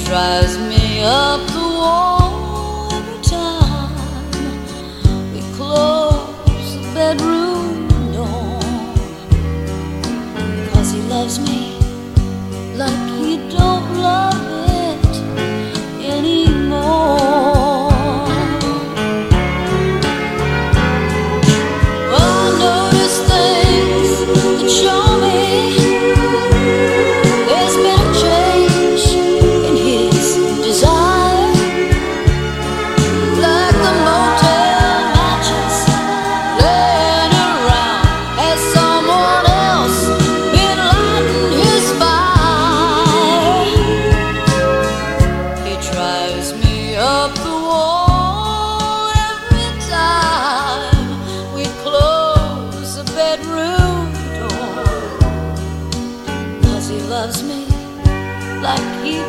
drives me up the wall every time we close the bedroom door. 'Cause he loves me like he don't love it anymore. I notice things that show me there's been a change in his desire, like the motel matches laying around. Has someone else been lighting his fire? He drives me up the wall every time we close the bedroom door. 'Cause he loves me like he